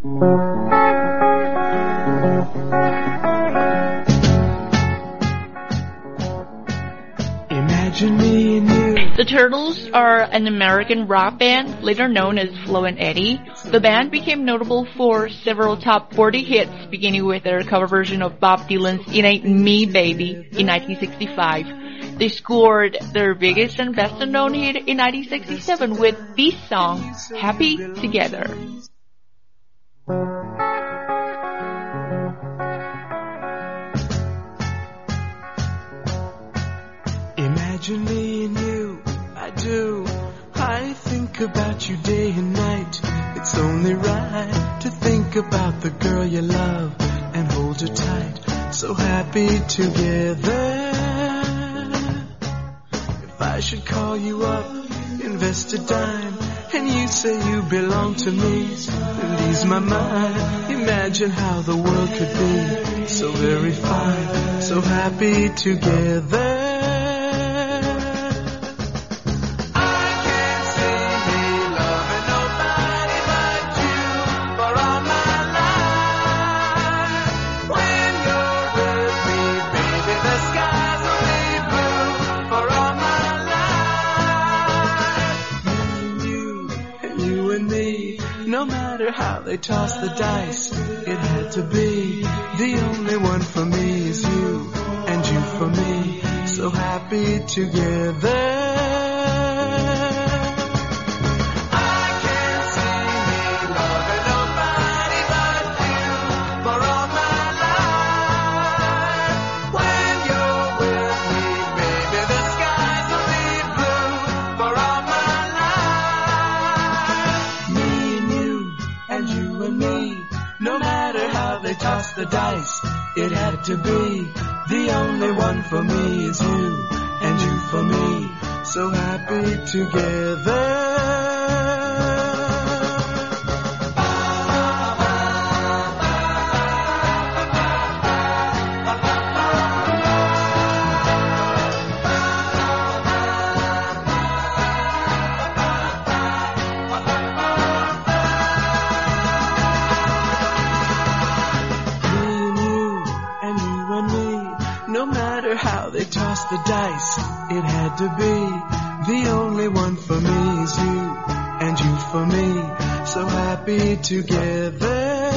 Imagine me and you. The Turtles are an American rock band, later known as Flo and Eddie. The band became notable for several top 40 hits, beginning with their cover version of Bob Dylan's It Ain't Me Baby in 1965. They scored their biggest and best-known hit in 1967 with this song, Happy Together. Imagine me and you, I do. I think about you day and night. It's only right to think about the girl you love and hold her tight. So happy together. If I should call you up, invest a dime, and you say you belong to me, and ease my mind. Imagine how the world could be so very fine, so happy together. How they toss the dice, it had to be. The only one for me is you, and you for me, so happy together. Toss the dice, it had to be. The only one for me is you, and you for me, so happy together. Toss the dice, it had to be. The only one for me is you, and you for me, so happy together,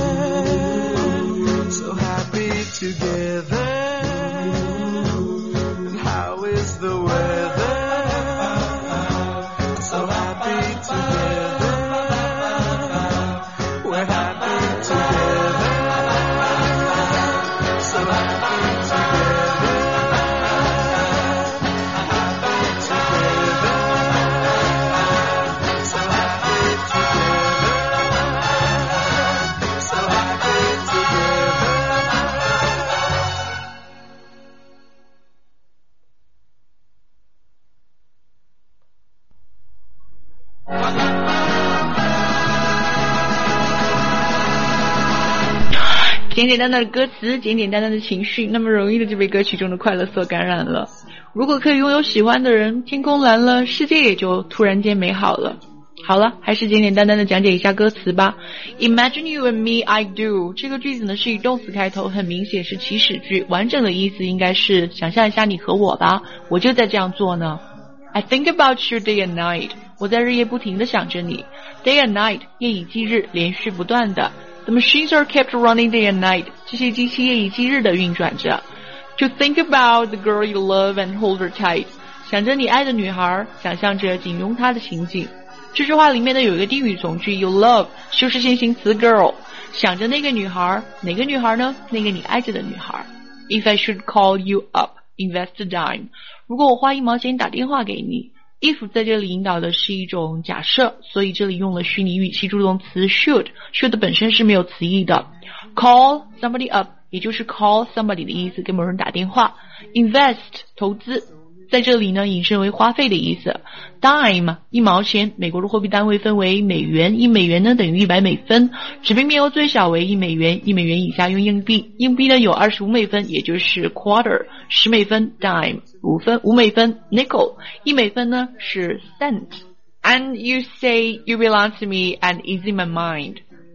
so happy together. And how is the weather? So happy together, we're happy together, so happy together. 简简单单的歌词，简简单单的情绪，那么容易的就被歌曲中的快乐所感染了。如果可以拥有喜欢的人，天空蓝了，世界也就突然间美好了。好了，还是简简单单的讲解一下歌词吧。Imagine you and me, I do。这个句子呢是以动词开头，很明显是祈使句，完整的意思应该是想象一下你和我吧，我就在这样做呢。I think about you day and night。我在日夜不停地想着你。Day and night， 夜以继日，连续不断的。The machines are kept running day and night。这些机器夜以继日地运转着。To think about the girl you love and hold her tight。想着你爱的女孩，想象着紧拥她的情景。这句话里面呢有一个定语从句 you love， 修饰性形词 girl。想着那个女孩，哪个女孩呢？那个你爱着的女孩。If I should call you up, invest a dime。如果我花1毛钱打电话给你。If 在这里引导的是一种假设，所以这里用了虚拟语气助动词 should 本身是没有词义的。Call somebody up 也就是 call somebody 的意思，给某人打电话。Invest 投资，在这里呢引申为花费的意思。Dime 1毛钱，美国的货币单位分为美元，1美元呢等于100美分，纸币面额最小为1美元，1美元以下用硬币，硬币呢有25美分，也就是 quarter， 10美分 dime， 5美分 nickel， 1美分呢是 cent。And you say you belong to me and ease in my mind。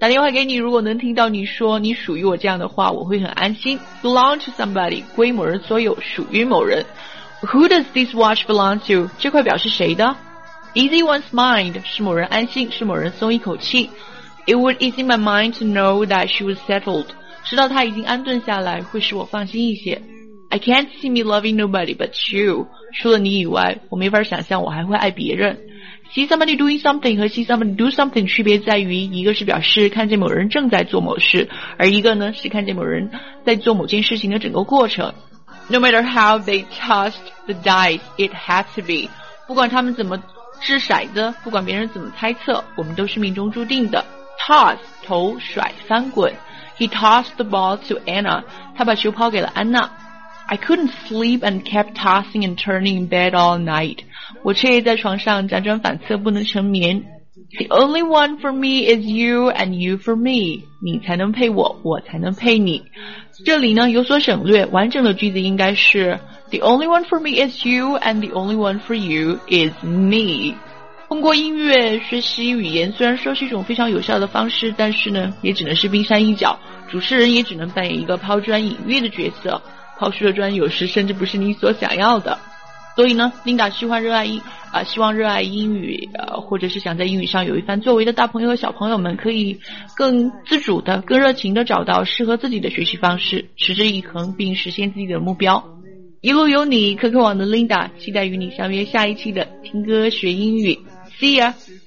打电话给你，如果能听到你说你属于我这样的话，我会很安心。Belong to somebody 归某人所有，属于某人。Who does this watch belong to 这块表是谁的？ Easy one's mind 是某人安心，是某人松一口气。It would ease my mind to know that she was settled 知道她已经安顿下来会使我放心一些。I can't see me loving nobody but you 除了你以外，我没法想象我还会爱别人。See somebody doing something 和 see somebody do something 区别在于，一个是表示看见某人正在做某事，而一个呢是看见某人在做某件事情的整个过程。No matter how they tossed the dice, it had to be 不管他们怎么掷骰子，不管别人怎么猜测，我们都是命中注定的。Toss 投甩翻滚。He tossed the ball to Anna 他把球抛给了安娜。I couldn't sleep and kept tossing and turning in bed all night 我彻夜在床上辗转反侧不能成眠。The only one for me is you and you for me 你才能配我，我才能配你。这里呢有所省略，完整的句子应该是 The only one for me is you and the only one for you is me。通过音乐学习语言虽然说是一种非常有效的方式，但是呢也只能是冰山一角，主持人也只能扮演一个抛砖引玉的角色，抛出的砖有时甚至不是你所想要的。所以呢 Linda 希望热爱英语或者是想在英语上有一番作为的大朋友和小朋友们可以更自主的更热情的找到适合自己的学习方式，持之以恒并实现自己的目标。一路有你，可可网的 Linda 期待与你相约下一期的听歌学英语。See ya!